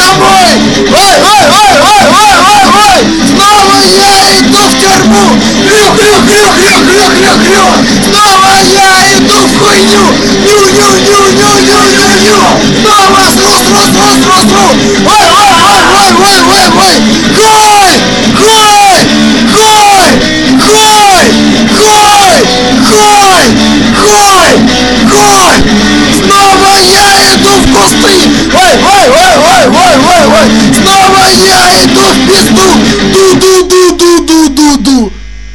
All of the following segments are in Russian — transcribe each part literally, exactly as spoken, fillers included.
домой! Ой, ой, ой, ой, ой, ой, ой! Снова я иду в тюрьму! Хрю, хрю, хрю, хрю, хрю, хрю, хрю! Снова я иду в хуйню! Ню, ню, ню, ню, ню, ню, ню! Снова сру, сру, сру, сру, сру! Ой, ой, ой, ой, ой, ой, ой! Хой! Хой! Хой! Хой! Хой! Хой! Хой! Хой! Снова я иду в кусты! Ой, ой, ой, ой, ой, ой, ой! Снова я иду в пизду! Ду-ду-ду-ду-ду-ду-ду!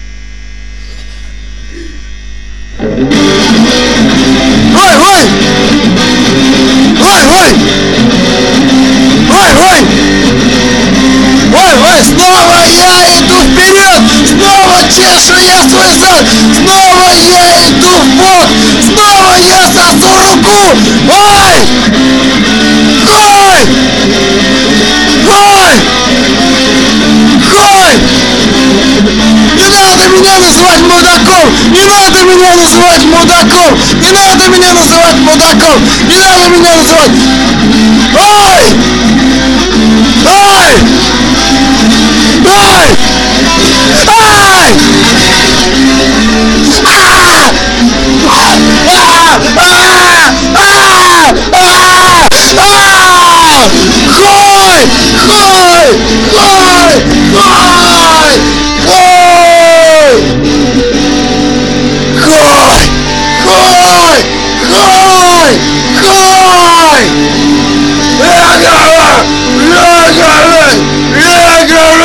Ой, ой! Ой, ой! Ой, ой! Ой, ой! Снова я иду вперед! Снова чешу я свой зад! Снова я иду в бок! Снова я сосу руку! Ой! Ой! Ой! Ой! Не надо меня называть мудаком! Не надо меня называть мудаком! Не надо меня называть мудаком! Не надо меня называть! Ой! Ой! Ой! Ой! А! А! А! А! А! А! Хой! Хой! Хой! Хой! Хой! Хой! Хой! Хой! Хой! Лягай! Лягай! Лягай!